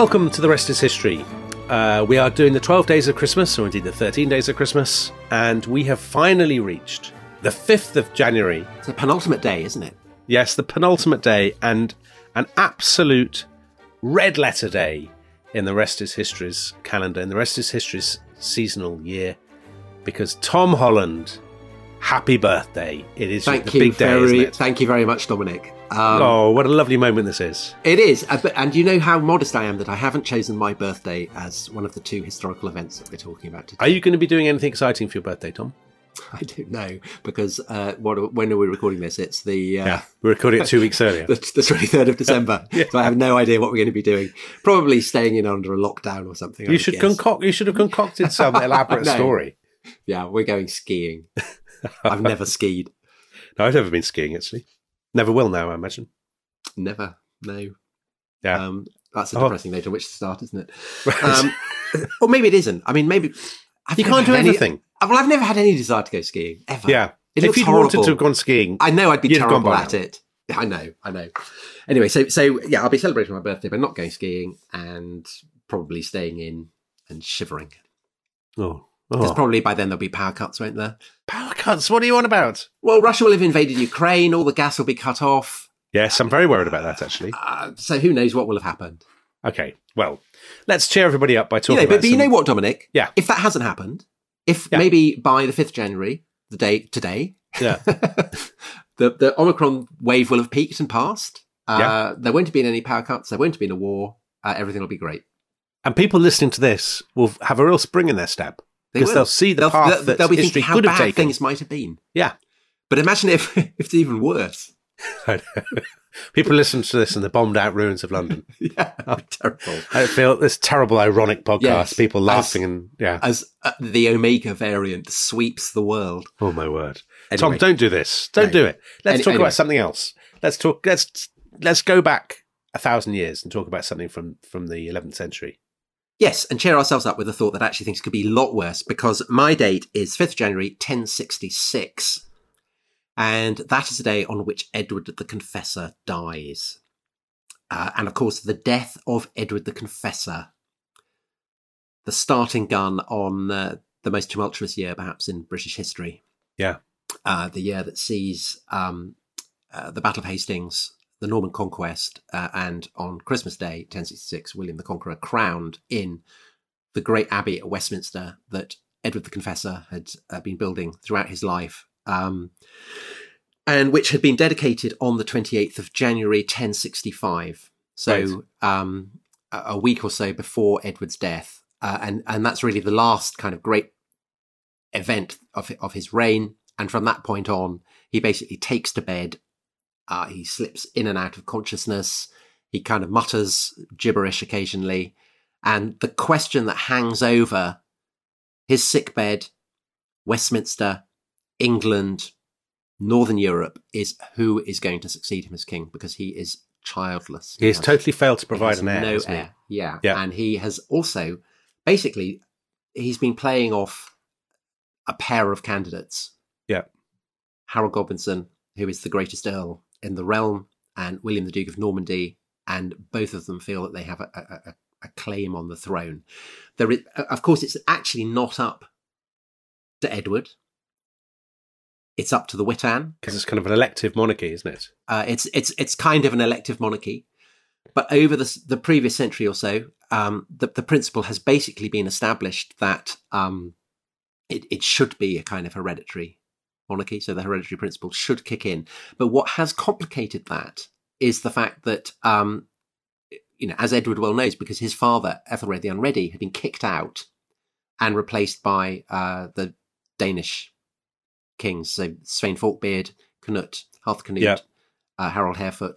Welcome to The Rest is History. We are doing the 12 days of Christmas, or indeed the 13 days of Christmas, and we have finally reached the 5th of January. It's the penultimate day, isn't it? Yes, the penultimate day, and an absolute red letter day in The Rest is History's calendar, in The Rest is History's seasonal year, because Tom Holland, happy birthday. It is the big day, isn't it? Thank you very much, Dominic. What a lovely moment this is. It is. And you know how modest I am that I haven't chosen my birthday as one of the two historical events that we're talking about today. Are you going to be doing anything exciting for your birthday, Tom? I don't know, because when are we recording this? It's the... we're recording it 2 weeks earlier. the 23rd of December. Yeah. So I have no idea what we're going to be doing. Probably staying in under a lockdown or something. You should have concocted some elaborate story. Yeah, we're going skiing. I've never skied. No, I've never been skiing, actually. Never will now, I imagine. Never, no. Yeah. That's a depressing note on which to start, isn't it? Right. Or maybe it isn't. I mean, maybe... You can't do anything. Well, I've never had any desire to go skiing, ever. Yeah. If you'd wanted to have gone skiing... I know I'd be terrible at it. I know. Anyway, so yeah, I'll be celebrating my birthday, but not going skiing and probably staying in and shivering. Because probably by then there'll be power cuts, won't there? Power cuts? What are you on about? Well, Russia will have invaded Ukraine. All the gas will be cut off. Yes, I'm very worried about that, actually. So who knows what will have happened? Okay, well, let's cheer everybody up by talking about But you know what, Dominic? Yeah. If that hasn't happened, maybe by the 5th of January, the day today, the Omicron wave will have peaked and passed. There won't have been any power cuts. There won't have been a war. Everything will be great. And people listening to this will have a real spring in their step. Because they'll see the path that history could have taken. Things might have been. Yeah. But imagine if it's even worse. I know. People listen to this in the bombed out ruins of London. Yeah, terrible. I feel this terrible ironic podcast, yes, people laughing as the Omega variant sweeps the world. Oh my word. Anyway. Tom, don't do this. Don't do it. Let's talk about something else. Let's go back 1,000 years and talk about something from the 11th century. Yes, and cheer ourselves up with the thought that actually things could be a lot worse, because my date is 5th January 1066. And that is the day on which Edward the Confessor dies. And of course, the death of Edward the Confessor, the starting gun on the most tumultuous year, perhaps, in British history. Yeah. The year that sees the Battle of Hastings, the Norman Conquest, and on Christmas Day, 1066, William the Conqueror crowned in the great abbey at Westminster that Edward the Confessor had been building throughout his life. And which had been dedicated on the 28th of January 1065. So right. A week or so before Edward's death. And that's really the last kind of great event of his reign. And from that point on, he basically takes to bed. He slips in and out of consciousness. He kind of mutters gibberish occasionally. And the question that hangs over his sickbed, Westminster, England, Northern Europe, is who is going to succeed him as king, because he is childless. He has totally failed to provide an heir. No heir. Yeah. And he has also, basically, he's been playing off a pair of candidates. Yeah. Harold Godwinson, who is the greatest earl in the realm, and William the Duke of Normandy, and both of them feel that they have a claim on the throne. There is, of course, it's actually not up to Edward. It's up to the Witan. Because it's kind of an elective monarchy, isn't it? It's kind of an elective monarchy. But over the previous century or so, the principle has basically been established that it should be a kind of hereditary monarchy. So the hereditary principle should kick in. But what has complicated that is the fact that, as Edward well knows, because his father, Ethelred the Unready, had been kicked out and replaced by the Danish kings, so Svein Forkbeard, Canute, Harthcanute, Harold Harefoot.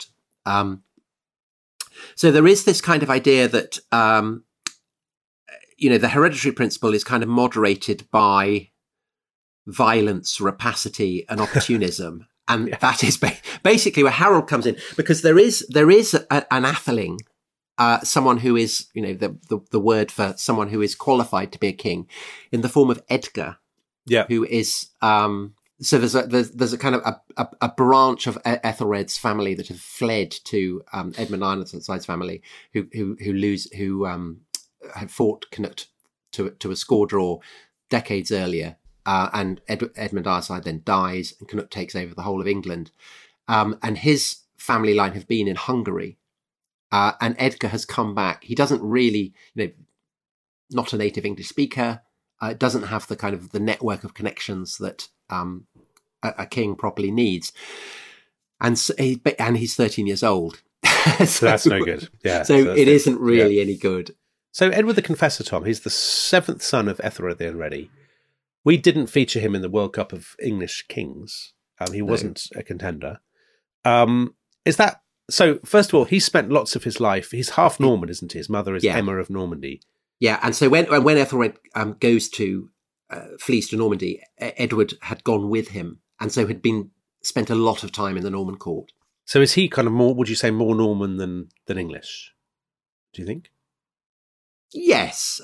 So there is this kind of idea that, the hereditary principle is kind of moderated by violence, rapacity, and opportunism. And that is basically where Harold comes in, because there is an atheling, someone who is, the word for someone who is qualified to be a king, in the form of Edgar. Yeah, who is So there's a kind of a branch of Ethelred's family that have fled to Edmund Ironside's family, who had fought Canute to a score draw decades earlier, and Edmund Ironside then dies, and Canute takes over the whole of England, and his family line have been in Hungary, and Edgar has come back. He doesn't really, not a native English speaker, doesn't have the kind of the network of connections that a king properly needs, and he's 13 years old. So that's no good. Yeah. So it isn't really any good. So Edward the Confessor, Tom, he's the seventh son of Ethelred the Unready. We didn't feature him in the World Cup of English Kings. He wasn't a contender. Is that so? First of all, he spent lots of his life. He's half Norman, isn't he? His mother is Emma of Normandy. Yeah, and so when Ethelred goes to flees to Normandy, Edward had gone with him, and so had spent a lot of time in the Norman court. So is he kind of more? Would you say more Norman than English? Do you think? Yes,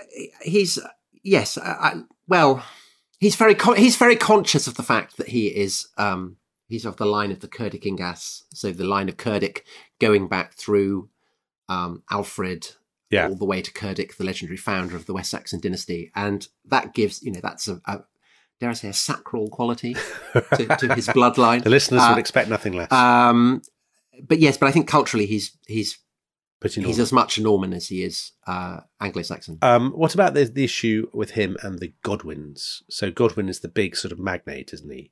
well, he's very conscious of the fact that he is he's of the line of the Cerdic-Ingas, so the line of Cerdic going back through Alfred. Yeah. All the way to Cerdic, the legendary founder of the West Saxon dynasty. And that gives, that's a dare I say, a sacral quality to his bloodline. The listeners would expect nothing less. But I think culturally he's as much a Norman as he is Anglo-Saxon. What about the issue with him and the Godwins? So Godwin is the big sort of magnate, isn't he?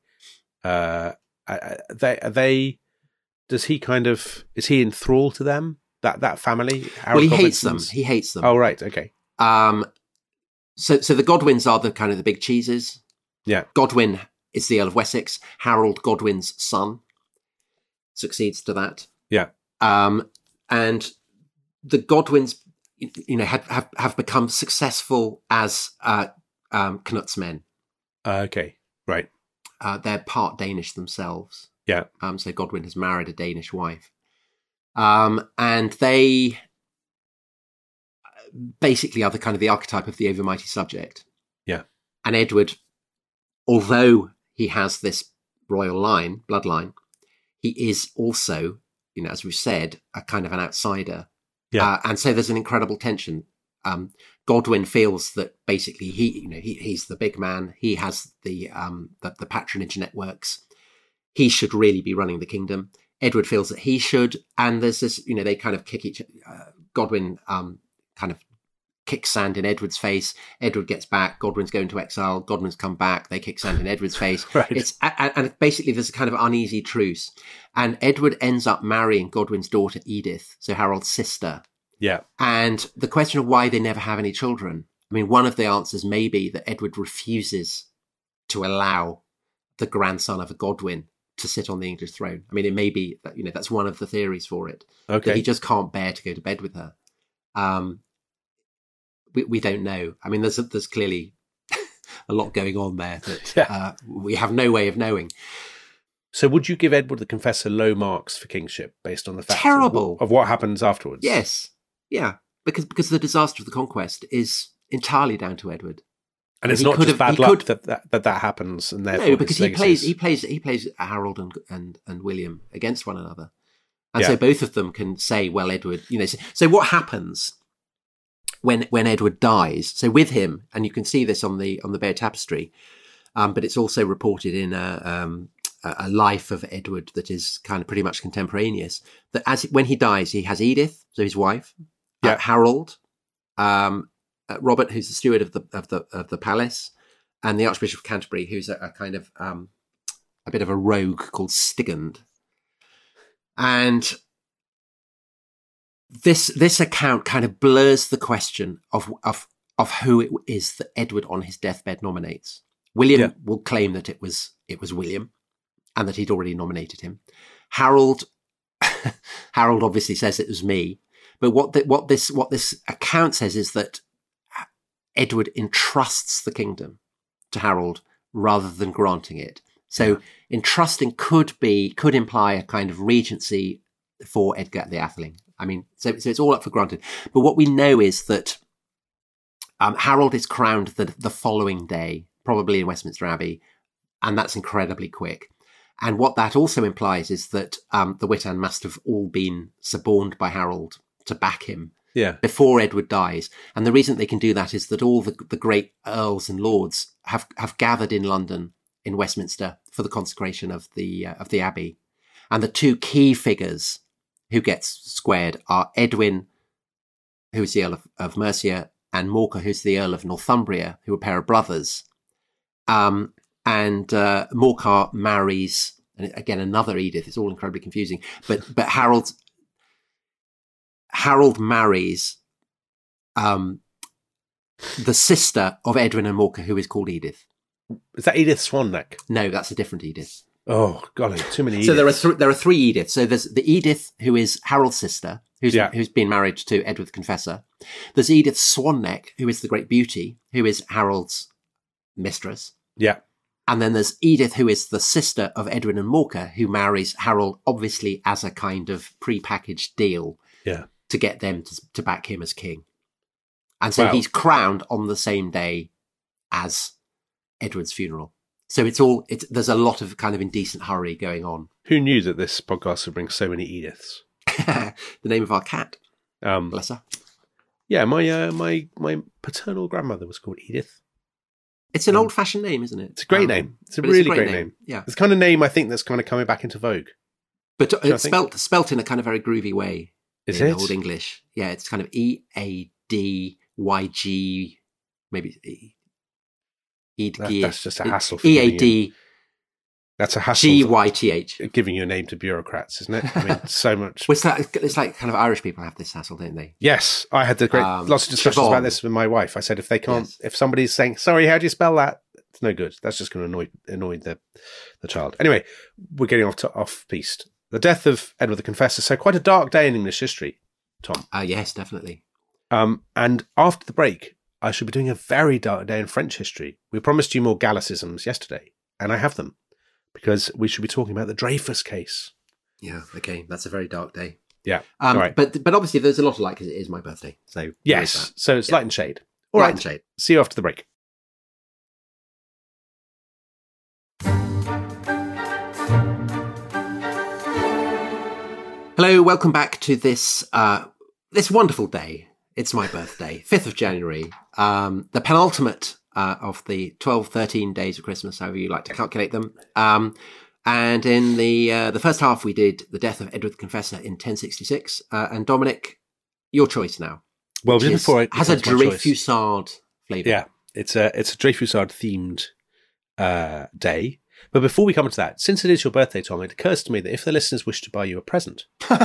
Is he in thrall to them? That family? Well, he hates them. He hates them. Oh, right. Okay. So the Godwins are the kind of the big cheeses. Yeah. Godwin is the Earl of Wessex. Harold Godwin's son succeeds to that. Yeah. And the Godwins, have become successful as Canute's men. Okay. Right. They're part Danish themselves. Yeah. So Godwin has married a Danish wife. And they basically are the kind of the archetype of the overmighty subject. Yeah. And Edward, although he has this royal bloodline, he is also, as we've said, a kind of an outsider. Yeah. And so there's an incredible tension. Godwin feels that basically he's the big man. He has the patronage networks. He should really be running the kingdom. Edward feels that he should, and there's this, they kind of kick Godwin kind of kicks sand in Edward's face. Edward gets back. Godwin's going to exile. Godwin's come back. They kick sand in Edward's face. Right. And basically there's a kind of uneasy truce. And Edward ends up marrying Godwin's daughter Edith, so Harold's sister. Yeah. And the question of why they never have any children. I mean, one of the answers may be that Edward refuses to allow the grandson of a Godwin to sit on the English throne. I mean, it may be that, that's one of the theories for it. Okay. That he just can't bear to go to bed with her. We don't know. I mean, there's clearly a lot going on there that we have no way of knowing. So would you give Edward the Confessor low marks for kingship based on the fact of what happens afterwards? Yes. Yeah. Because the disaster of the conquest is entirely down to Edward. And it's not just bad luck that happens, and therefore no, because he plays Harold and William against one another, and so both of them can say, "Well, Edward, So what happens when Edward dies? So with him, and you can see this on the Bayeux Tapestry, but it's also reported in a life of Edward that is kind of pretty much contemporaneous. That when he dies, he has Edith, so his wife, Harold. Robert, who's the steward of the palace, and the Archbishop of Canterbury, who's a kind of a bit of a rogue called Stigand. And this account kind of blurs the question of who it is that Edward on his deathbed nominates. William will claim that it was William, and that he'd already nominated him. Harold obviously says it was me, but what this account says is that Edward entrusts the kingdom to Harold rather than granting it. So entrusting could imply a kind of regency for Edgar the Atheling. I mean, so it's all up for granted. But what we know is that Harold is crowned the following day, probably in Westminster Abbey, and that's incredibly quick. And what that also implies is that the Witan must have all been suborned by Harold to back him before Edward dies. And the reason they can do that is that all the great earls and lords have gathered in London, in Westminster, for the consecration of the abbey. And the two key figures who gets squared are Edwin, who is the Earl of Mercia, and Morcar, who's the Earl of Northumbria, who are a pair of brothers. And Morcar marries, and again, another Edith. It's all incredibly confusing. But Harold marries the sister of Edwin and Morcar, who is called Edith. Is that Edith Swanneck? No, that's a different Edith. Oh, golly, too many Ediths. So there are three Ediths. So there's the Edith who is Harold's sister, who's been married to Edward the Confessor. There's Edith Swanneck, who is the Great Beauty, who is Harold's mistress. Yeah. And then there's Edith, who is the sister of Edwin and Morcar, who marries Harold, obviously as a kind of pre-packaged deal to get them to back him as king. And so he's crowned on the same day as Edward's funeral. So there's a lot of kind of indecent hurry going on. Who knew that this podcast would bring so many Ediths? The name of our cat. Bless her. Yeah, my paternal grandmother was called Edith. It's an old-fashioned name, isn't it? It's a great name. It's a really great name. Yeah, it's the kind of name I think that's kind of coming back into vogue. But it's spelt in a kind of very groovy way. Is in it? Old English? Yeah, it's kind of EADYG, maybe That's just a hassle. EAD. That's a hassle. GYTH. Giving you a name to bureaucrats, isn't it? I mean, so much. It's like kind of Irish people have this hassle, don't they? Yes, I had lots of discussions about this with my wife. I said if they can't, if somebody's saying sorry, how do you spell that? It's no good. That's just going to annoy the child. Anyway, we're getting off piste. The death of Edward the Confessor. So quite a dark day in English history, Tom. Yes, definitely. And after the break, I should be doing a very dark day in French history. We promised you more Gallicisms yesterday, and I have them. Because we should be talking about the Dreyfus case. Yeah, okay. That's a very dark day. Yeah. All right. But obviously there's a lot to like because it is my birthday. So yes. So it's light and shade. All light right. And shade. See you after the break. Hello, welcome back to this wonderful day. It's my birthday, 5th of January. The penultimate of the 12, 13 days of Christmas, however you like to calculate them. And in the first half, we did the death of Edward the Confessor in 1066. And Dominic, your choice now. Well, just before it has a Dreyfusard flavour. Yeah, it's a Dreyfusard themed day. But before we come to that, since it is your birthday, Tom, it occurs to me that if the listeners wish to buy you a present,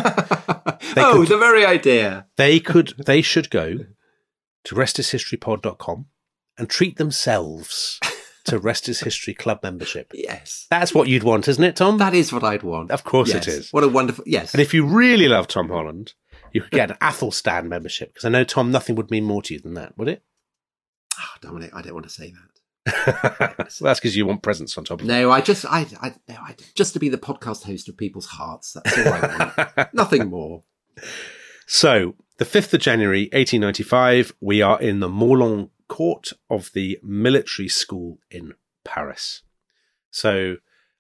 the very idea. They should go to restishistorypod.com and treat themselves to Restis History Club membership. Yes. That's what you'd want, isn't it, Tom? That is what I'd want. Of course it is. What a wonderful... Yes. And if you really love Tom Holland, you could get an Athelstan membership, because I know, Tom, nothing would mean more to you than that, would it? Oh, Dominic, I don't want to say that. Well, that's because you want presents on top of it. No, I just to be the podcast host of people's hearts. That's all I want. Nothing more. So, the 5th of January, 1895, we are in the Morland Court of the military school in Paris. So,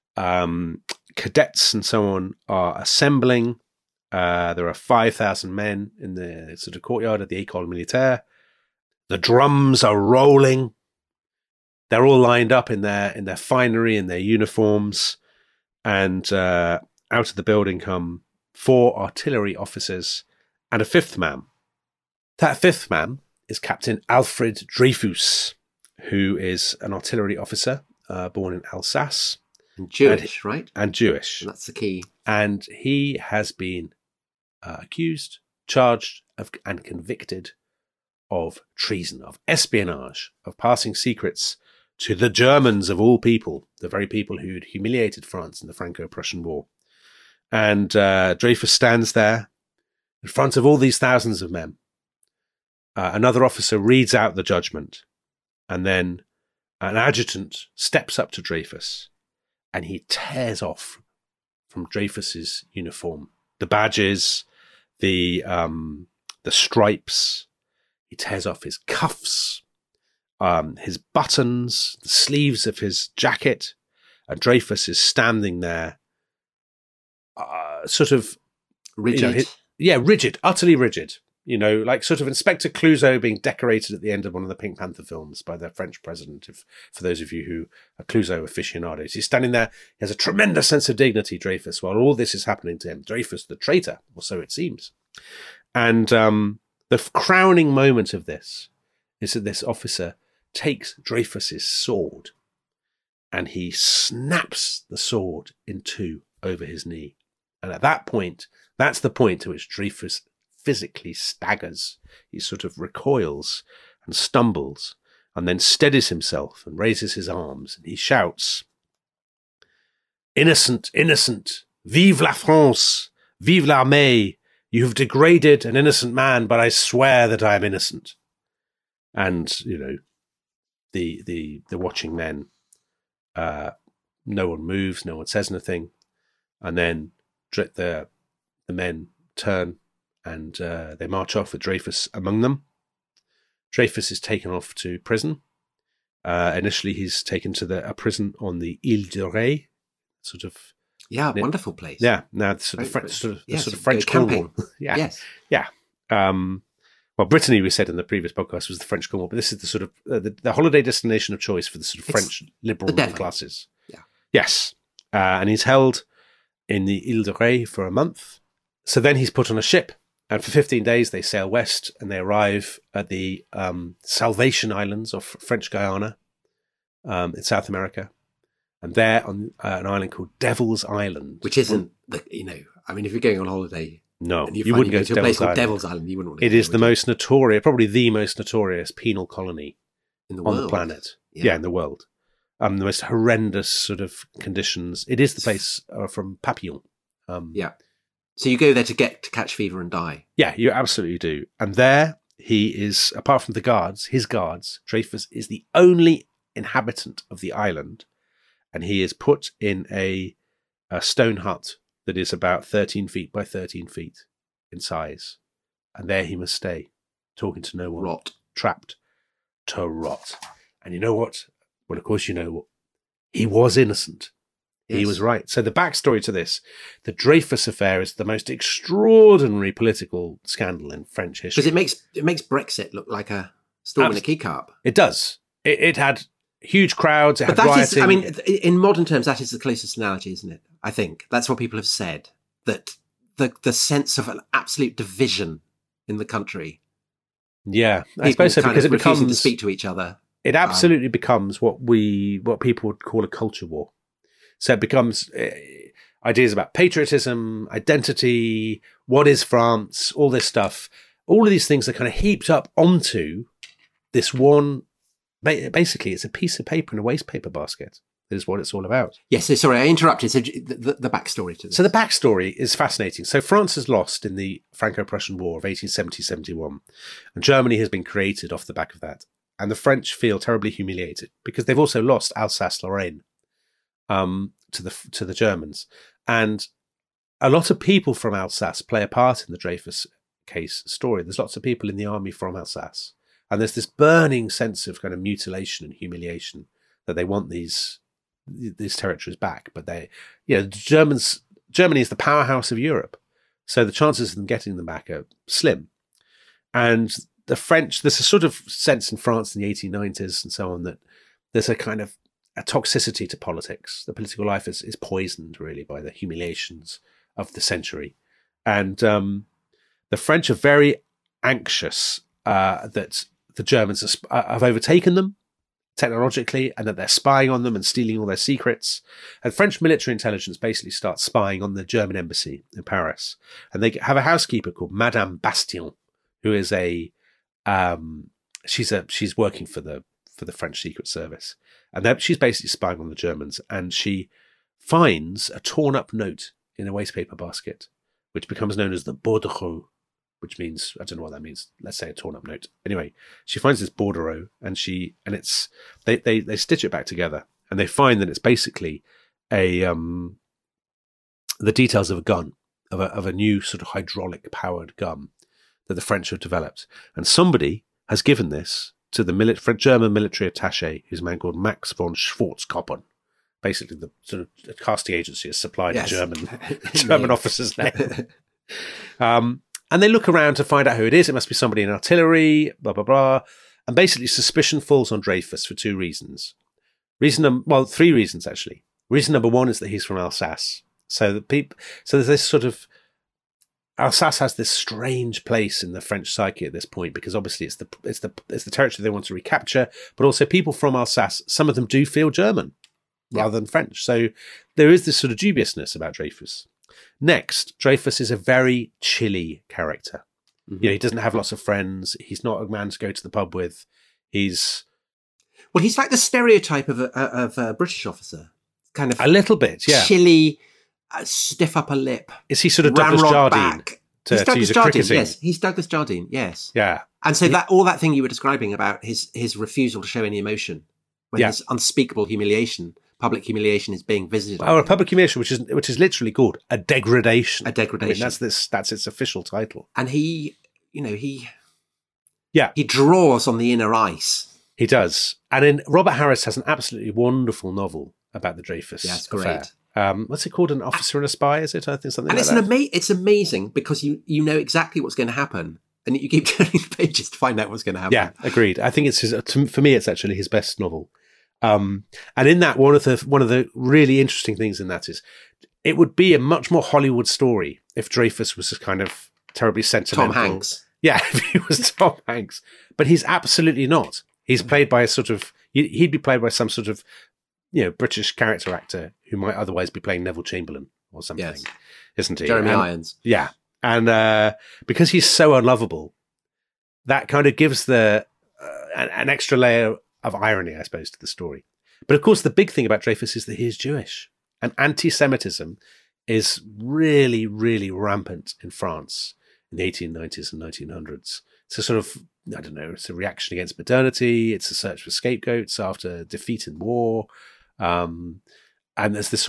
cadets and so on are assembling. There are 5,000 men in the sort of courtyard of the École Militaire. The drums are rolling. They're all lined up in their finery, in their uniforms. And out of the building come 4 artillery officers and a 5th man. That 5th man is Captain Alfred Dreyfus, who is an artillery officer born in Alsace. And Jewish, right? And Jewish. And that's the key. And he has been accused, charged, and convicted of treason, of espionage, of passing secrets to the Germans of all people, the very people who'd humiliated France in the Franco-Prussian War. And Dreyfus stands there in front of all these thousands of men. Another officer reads out the judgment, and then an adjutant steps up to Dreyfus, and he tears off from Dreyfus's uniform the badges, the stripes. He tears off his cuffs, his buttons, the sleeves of his jacket, and Dreyfus is standing there, sort of Rigid. Rigid, utterly rigid. Like sort of Inspector Clouseau being decorated at the end of one of the Pink Panther films by the French president. For those of you who are Clouseau aficionados, he's standing there. He has a tremendous sense of dignity, Dreyfus, while all this is happening to him. Dreyfus, the traitor, or so it seems. And the crowning moment of this is that this officer takes Dreyfus's sword and he snaps the sword in two over his knee. And at that point, that's the point to which Dreyfus physically staggers. He sort of recoils and stumbles and then steadies himself and raises his arms and he shouts, "Innocent, innocent, vive la France, vive l'armée. You have degraded an innocent man, but I swear that I am innocent." And, the watching men, no one moves, no one says anything. And then the men turn and they march off with Dreyfus among them. Dreyfus is taken off to prison. Initially, he's taken to a prison on the Ile de Ré, sort of. Yeah, wonderful place. Yeah, now the sort of French Cornwall. Yeah, yes, yeah. Well, Brittany, we said in the previous podcast, was the French Cornwall, but this is the sort of the holiday destination of choice for the sort of French liberal classes. Yeah. Yes, and he's held in the Ile de Ré for a month. So then he's put on a ship. And for 15 days, they sail west and they arrive at the Salvation Islands of French Guiana in South America. And there on an island called Devil's Island. Which isn't, if you're going on holiday. No, and you wouldn't go to a place called Devil's Island. You wouldn't want to. It is the most notorious, probably the most notorious penal colony in the on world. The planet. Yeah, in the world. The most horrendous sort of conditions. It is the place from Papillon. Yeah. So you go there to catch fever and die. Yeah, you absolutely do. And there he is, apart from his guards, Dreyfus is the only inhabitant of the island. And he is put in a stone hut that is about 13 feet by 13 feet in size. And there he must stay, talking to no one. Rot. Trapped to rot. And you know what? Well, of course you know what. He was innocent. Yes. He was right. So the backstory to this, the Dreyfus affair is the most extraordinary political scandal in French history. Because it makes Brexit look like a storm in a key cup. It does. It had huge crowds. It had rioting. In modern terms, that is the closest analogy, isn't it? I think that's what people have said, that the sense of an absolute division in the country. Yeah, I suppose so, because it becomes to speak to each other. It absolutely becomes what people would call a culture war. So it becomes ideas about patriotism, identity, what is France, all this stuff. All of these things are kind of heaped up onto this one. Basically, it's a piece of paper in a waste paper basket. That is what it's all about. Yes, so sorry, I interrupted. So the backstory to this. So the backstory is fascinating. So France has lost in the Franco-Prussian War of 1870-71, and Germany has been created off the back of that. And the French feel terribly humiliated because they've also lost Alsace-Lorraine to the Germans. And a lot of people from Alsace play a part in the Dreyfus case story. There's lots of people in the army from Alsace. And there's this burning sense of kind of mutilation and humiliation that they want these territories back. But Germany is the powerhouse of Europe. So the chances of them getting them back are slim. And the French, there's a sort of sense in France in the 1890s and so on that there's a kind of a toxicity to politics. The political life is poisoned really by the humiliations of the century. And the French are very anxious that the Germans have overtaken them technologically and that they're spying on them and stealing all their secrets. And French military intelligence basically starts spying on the German embassy in Paris. And they have a housekeeper called Madame Bastion, who is she's working for the French Secret Service. And she's basically spying on the Germans. And she finds a torn up note in a waste paper basket, which becomes known as the bordereau, which means, I don't know what that means. Let's say a torn up note. Anyway, she finds this bordereau and they stitch it back together and they find that it's basically the details of a gun, of a new sort of hydraulic powered gun that the French have developed. And somebody has given this to the German military attaché, who's a man called Max von Schwarzkoppen. basically the sort of casting agency has supplied Yes. a German officer's name. And they look around to find out who it is. It must be somebody in artillery, blah, blah, blah. And basically suspicion falls on Dreyfus for two reasons. Three reasons, actually. Reason number one is that he's from Alsace. So there's this sort of, Alsace has this strange place in the French psyche at this point, because obviously it's the territory they want to recapture, but also people from Alsace, some of them do feel German rather than French. So there is this sort of dubiousness about Dreyfus. Next, Dreyfus is a very chilly character. Mm-hmm. He doesn't have lots of friends. He's not a man to go to the pub with. He's like the stereotype of a British officer, kind of a little bit, yeah, chilly, stiff upper lip. Is he sort of Douglas Jardine? He's Douglas use a Jardine, cricketing? yes. He's Douglas Jardine, yes. Yeah. And so all that thing you were describing about his refusal to show any emotion, when his unspeakable humiliation, public humiliation, is being visited. Oh, a public humiliation, which is literally called a degradation. A degradation. I mean, that's its official title. And he draws on the inner ice. He does. And Robert Harris has an absolutely wonderful novel about the Dreyfus affair. Great. What's it called? An Officer and a Spy, is it? I think something and like that. It's amazing because you know exactly what's going to happen, and you keep turning the pages to find out what's going to happen. Yeah, agreed. I think for me, it's actually his best novel. And in that, one of the really interesting things in that is it would be a much more Hollywood story if Dreyfus was kind of terribly sentimental. Tom Hanks. Yeah, if he was Tom Hanks. But he's absolutely not. He's played by he'd be played by some sort of, British character actor who might otherwise be playing Neville Chamberlain or something, yes. Isn't he? Jeremy Irons. Yeah. And because he's so unlovable, that kind of gives an extra layer of irony, I suppose, to the story. But of course, the big thing about Dreyfus is that he is Jewish. And anti-Semitism is really, really rampant in France in the 1890s and 1900s. It's a sort of, I don't know, it's a reaction against modernity. It's a search for scapegoats after defeat in war. And there's this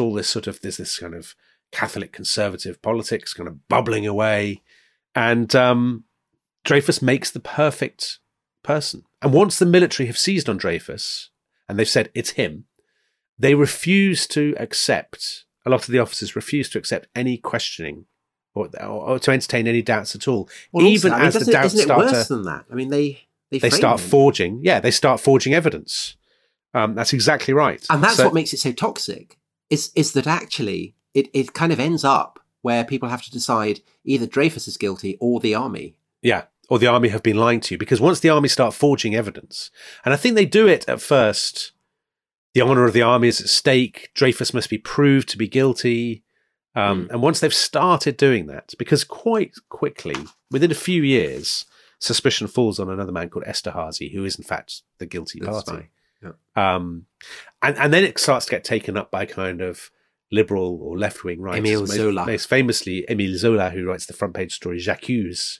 kind of Catholic conservative politics kind of bubbling away. And Dreyfus makes the perfect person. And once the military have seized on Dreyfus, and they've said it's him, they refuse to accept, a lot of the officers refuse to accept any questioning or to entertain any doubts at all. Well, even also, as the doubts isn't it start worse than that? I mean, they start forging. Yeah, they start forging evidence. That's exactly right. And that's what makes it so toxic, is that actually it kind of ends up where people have to decide either Dreyfus is guilty or the army. Yeah, or the army have been lying to you. Because once the army start forging evidence, and I think they do it at first, the honour of the army is at stake. Dreyfus must be proved to be guilty. And once they've started doing that, because quite quickly, within a few years, suspicion falls on another man called Esterhazy, who is in fact the guilty party. Yeah. And then it starts to get taken up by kind of liberal or left-wing writers. Émile Zola. Most famously, Émile Zola, who writes the front-page story J'accuse,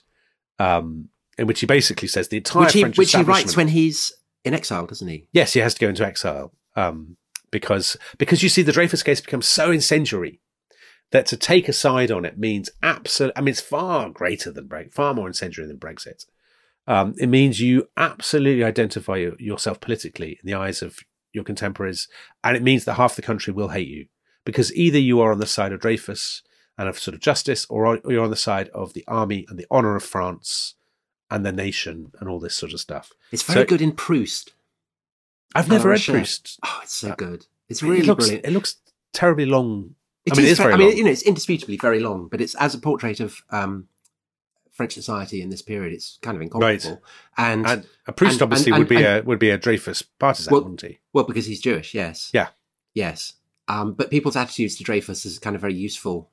in which he basically says the entire French which he establishment... writes when he's in exile, doesn't he? Yes, he has to go into exile because you see the Dreyfus case becomes so incendiary that to take a side on it means absolutely... I mean, it's far greater than far more incendiary than Brexit. It means you absolutely identify yourself politically in the eyes of your contemporaries, and it means that half the country will hate you because either you are on the side of Dreyfus and of sort of justice, or you're on the side of the army and the honour of France and the nation and all this sort of stuff. It's very good in Proust. I've never read Proust. Oh, it's so good. It's really brilliant. It looks terribly long. It is very long. It's indisputably very long, but it's as a portrait of French society in this period. It's kind of incomparable. Right. And a Proust obviously would be a Dreyfus partisan, wouldn't he? Well, because he's Jewish, yes. Yeah. Yes. But people's attitudes to Dreyfus is kind of very useful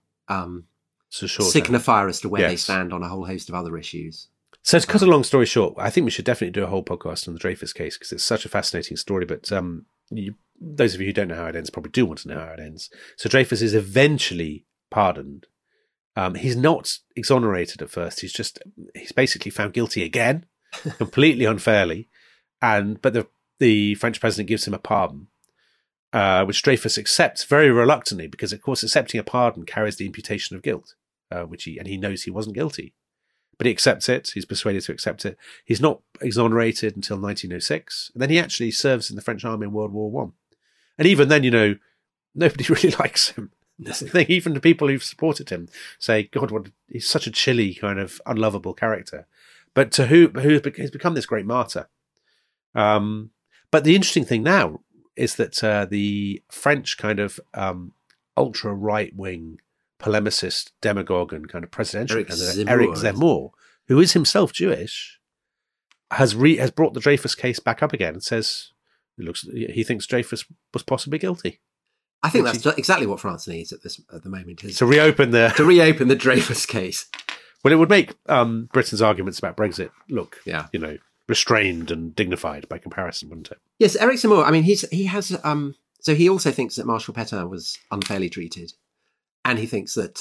signifier as to where they stand on a whole host of other issues. So to cut a long story short, I think we should definitely do a whole podcast on the Dreyfus case because it's such a fascinating story. But those of you who don't know how it ends probably do want to know how it ends. So Dreyfus is eventually pardoned. He's not exonerated at first. He's basically found guilty again, completely unfairly. But the French president gives him a pardon, which Dreyfus accepts very reluctantly because, of course, accepting a pardon carries the imputation of guilt, and he knows he wasn't guilty. But he accepts it. He's persuaded to accept it. He's not exonerated until 1906. And then he actually serves in the French army in World War I. And even then, nobody really likes him. That's the thing. Even the people who've supported him say, God, he's such a chilly, kind of unlovable character. But to who has become this great martyr. But the interesting thing now is that the French kind of ultra right-wing polemicist, demagogue, and kind of presidential candidate, Eric Zemmour, who is himself Jewish, has brought the Dreyfus case back up again and says he thinks Dreyfus was possibly guilty. I think that's exactly what France needs at the moment, is to reopen the Dreyfus case. Well, it would make Britain's arguments about Brexit look, restrained and dignified by comparison, wouldn't it? Yes, Eric Zemmour. I mean, he has. So he also thinks that Marshal Pétain was unfairly treated, and he thinks that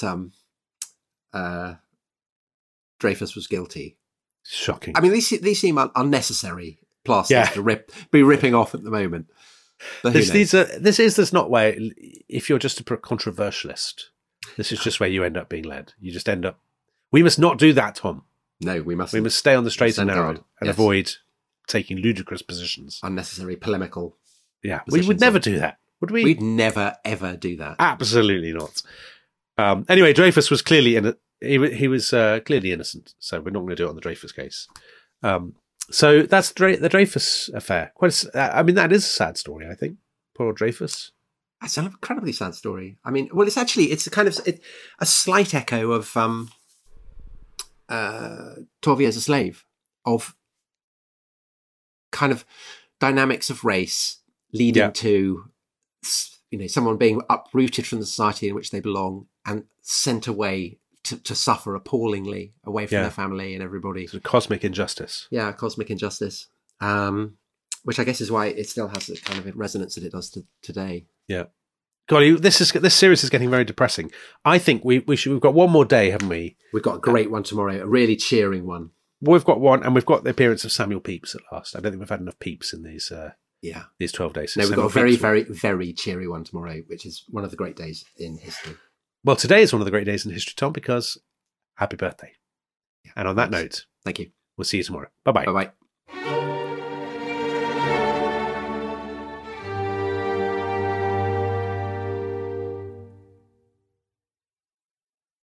Dreyfus was guilty. Shocking. I mean, these seem unnecessary plasters to be ripping off at the moment. This is not where, if you're just a controversialist, this is just where you end up being led. You just end up. We must not do that, Tom. No, we must. We must stay on the straight and narrow and avoid taking ludicrous positions, unnecessary polemical. Yeah, we would never do that, would we? We'd never ever do that. Absolutely not. Anyway, Dreyfus was clearly he was clearly innocent, so we're not going to do it on the Dreyfus case. So that's the Dreyfus affair. That is a sad story, I think. Poor old Dreyfus. It's an incredibly sad story. I mean, well, it's a slight echo of 12 Years a Slave, of kind of dynamics of race leading to, someone being uprooted from the society in which they belong and sent away to suffer appallingly away from their family and everybody. It's a cosmic injustice. Yeah, cosmic injustice. Which I guess is why it still has the kind of resonance that it does today. Yeah. God, this series is getting very depressing. I think we've got one more day, haven't we? We've got a great one tomorrow, a really cheering one. We've got one, and we've got the appearance of Samuel Pepys at last. I don't think we've had enough Pepys in these 12 days. No, we've got a very, very, very cheery one tomorrow, which is one of the great days in history. Well, today is one of the great days in history, Tom, because happy birthday. Yeah, and on that note, thank you. We'll see you tomorrow. Bye-bye. Bye-bye.